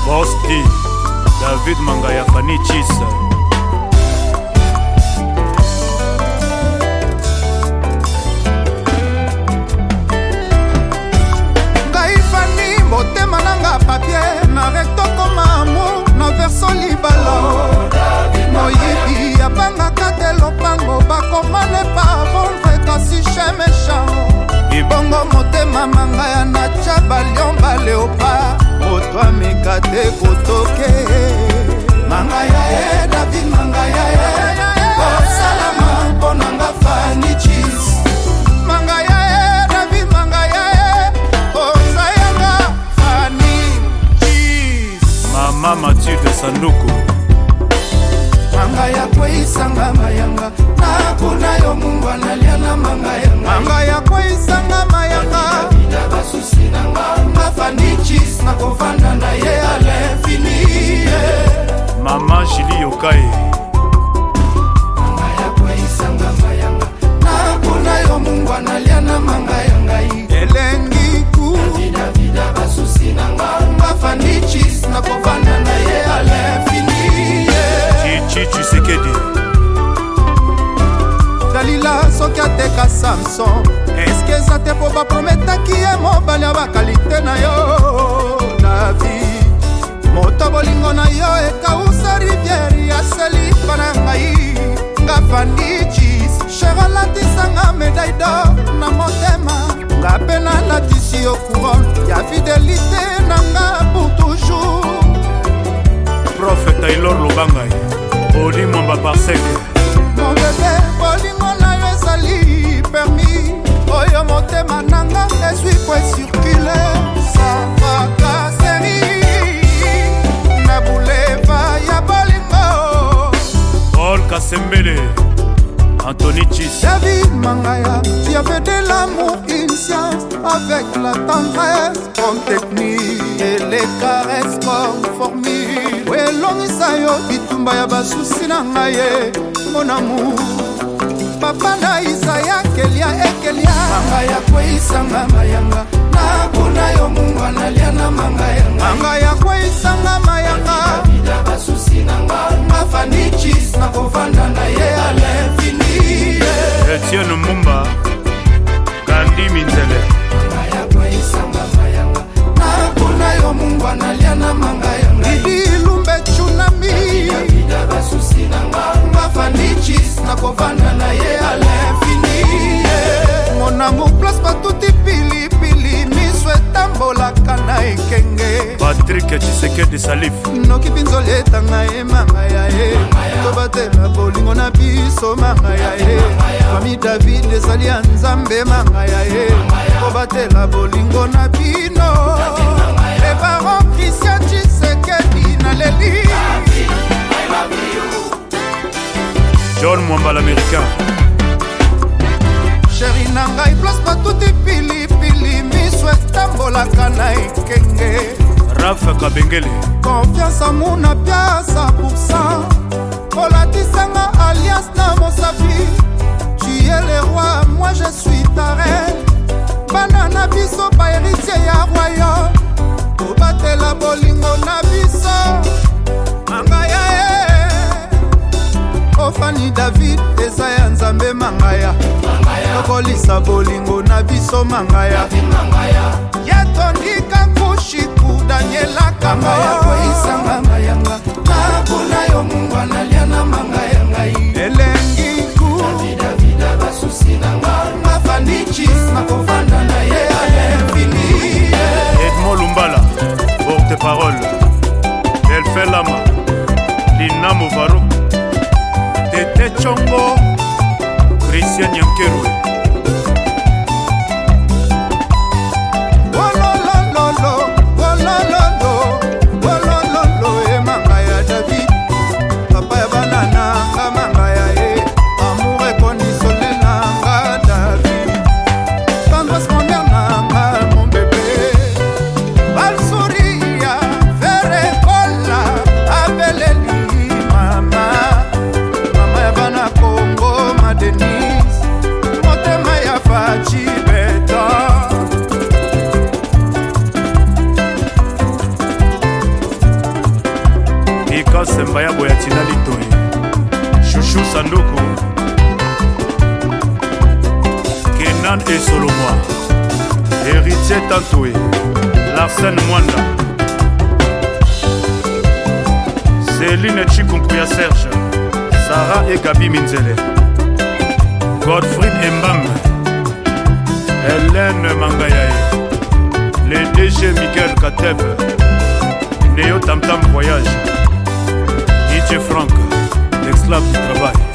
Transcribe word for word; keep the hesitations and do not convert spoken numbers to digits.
Bosti David Mangaya Fanny Chisa Ngai Fanny motema nanga papier na recto comme amour na verso libala Moyibi abangaka te lopango bakomane pa vendre kasi chez méchant Ibongo motema mangaya na tchaba lion baleopa Moto ameka te kotoke Mangaya e David Mangaya e Osalama ponanga Fanny Chis Mangaya e David Mangaya e Osayanga Fanny Chis Mama Mathieu de Sanduku Mangaya kweisanga mayanga Nakuna yo mungu analia na mangaya Mangaya kweisanga mayanga Vida basusi nanga Fanny Chis na kovanda na ye à l'infini Mama Julie Yokai Mangaya kweisanga mayanga Nakuna yo mungu analia na mangaya ngai Elengi ku Vida vida basusi nanga Fanny Chis na kovanda na ye à l'infini Chichi Tshisekedi Dalila soki ateka Samson Eske eza te po baprometaki ye mobali ya bakalite na yo David Moto bolingo na yo ekausa rivière ya selika na ngai Nga Fanny Chis Chere alatisanga médaille d'or na motema Nga pe nalatisi yo couronne ya fidélité na nga pour toujours Prophète Taylor Lobangai Oli Mwamba Parseke Mon bébé bolingo na yo ezali permis Oyo motema nanga esui po circule Savaka seri Na bouleva ya bolingo Paul Kasembele Anthony Chis David Mangaya Tu avais de l'amour, une science Avec la tendresse comme technique Et les caresses comme formule Welongisa yo bitumba ya basusi na ngai Mon amour Papa na Isaya Kelia Ekelia Mangaya kweisanga mayanga Nakuna yo mungu analia na mangaya Mangaya kweisanga mayanga Vida basusi na nga Fanny Chis na kovanda na ye à l'infini Etienne Mumba Gandhi Minzele Mangaya kweisanga mayanga Nakuna yo mungu analia na mangaya Didi Lumbe Tsunami Vida basusi na nga Fanny Chis na kovanda na ye à l'infini Mon amour place pas tout pili pili Miso etambolaka na ekenge Patrick Tshisekedi Salif Noki pinzoli etanga e mangaya e Tobatela bolingo na biso mangaya e Famille David ezali ya Nzambe mangaya e Tobatela bolingo na bino Le baron Christian Tshisekedi na leli John Mwamba l'américain Chéri na ngai place pas tout pili pili Miso etambolaka na ekenge Rafa Kabengele Confiance à mon apia cent pour cent Olatisanga alliance na Mosafi Tu es le roi, moi je suis ta reine Banana biso pa héritier ya royaume Obatela bolingo na biso Mangaya e O Fanny David eza ya Nzambe mangaya Lokolisa bolingo na biso mangaya Yatondika kushiku Daniela Kangaya kweisanga mayanga Nakuna yo mungu analia na mangaya ngai Elengi ku Davida vida basusi na nga Fanny Chis na kovanda na ye à l'infini Edmond Lumbala porte-parole Delphin Lama Lina Movarou Tete Chongo Christian Yankerou Oh lo lo lo lo Oh lo lo lo Oh Grace Mbayabo ya Tina Litoe, Chouchou Sandoku, Kenan et Solomoa, Héritier Tantoué, Larsen Mwanda, Céline Chikunkuya Serge, Sarah et Gabi Minzele, Godfried Mbam, Hélène Mangayae, le D G Miguel Kateb, Néo Tam Tam Voyage, D J Franck, l'esclave du travail.